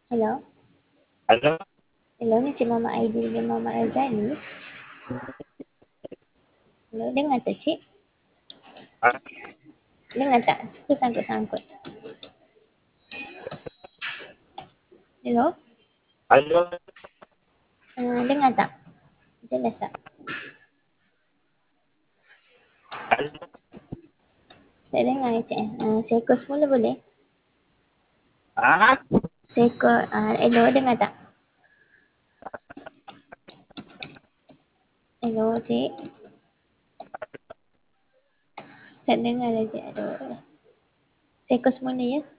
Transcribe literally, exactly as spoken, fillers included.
Hello. Hello. Hello, ni Cik Muhammad Aidil bin Muhammad Razali. Hello, dengar tak Cik? Ah, Dengar tak? Suka sangkut-sangkut. Hello. Hello. Uh, dengar tak? Jelas tak? Hello. Tak dengar ya Cik. Uh, seko semula boleh? Ah, Seko, uh, hello, dengar tak? Hello Cik. Tak dengar lah Cik. Aduh. Seko semula ya?